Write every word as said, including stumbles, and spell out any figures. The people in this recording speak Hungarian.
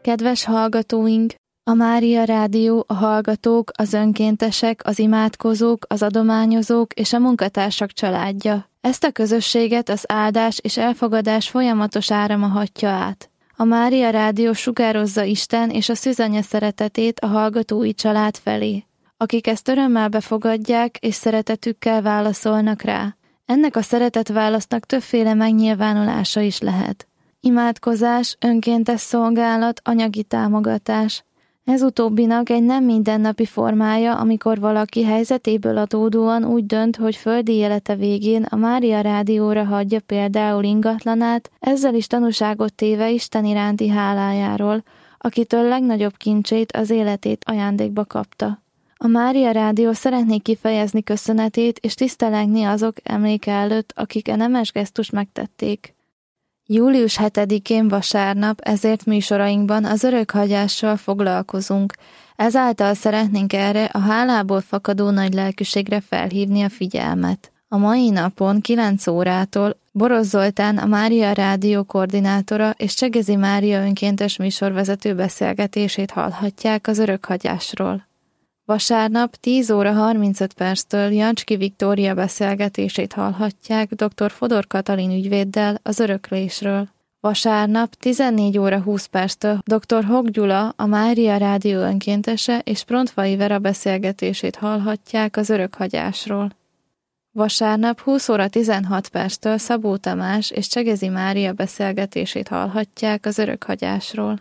Kedves hallgatóink! A Mária Rádió a hallgatók, az önkéntesek, az imádkozók, az adományozók és a munkatársak családja. Ezt a közösséget az áldás és elfogadás folyamatos árama hatja át. A Mária Rádió sugározza Isten és a szűzanya szeretetét a hallgatói család felé, akik ezt örömmel befogadják és szeretetükkel válaszolnak rá. Ennek a szeretetválasznak többféle megnyilvánulása is lehet. Imádkozás, önkéntes szolgálat, anyagi támogatás. Ez utóbbinak egy nem mindennapi formája, amikor valaki helyzetéből adódóan úgy dönt, hogy földi élete végén a Mária Rádióra hagyja például ingatlanát, ezzel is tanúságot téve Isten iránti hálájáról, akitől legnagyobb kincsét, az életét ajándékba kapta. A Mária Rádió szeretné kifejezni köszönetét és tisztelegni azok emléke előtt, akik a nemes gesztust megtették. július hetedikén vasárnap, ezért műsorainkban az örökhagyással foglalkozunk. Ezáltal szeretnénk erre a hálából fakadó nagy lelkűségre felhívni a figyelmet. A mai napon kilenc órától Borosz Zoltán, a Mária Rádió koordinátora és Csegezi Mária önkéntes műsorvezető beszélgetését hallhatják az örökhagyásról. Vasárnap tíz óra harmincöt perctől Jancski Viktória beszélgetését hallhatják dr. Fodor Katalin ügyvéddel az öröklésről. Vasárnap tizennégy óra húsz perctől dr. Hok Gyula, a Mária Rádió önkéntese és Prontfai Vera beszélgetését hallhatják az örökhagyásról. Vasárnap húsz óra tizenhat perctől Szabó Tamás és Csegezi Mária beszélgetését hallhatják az örökhagyásról.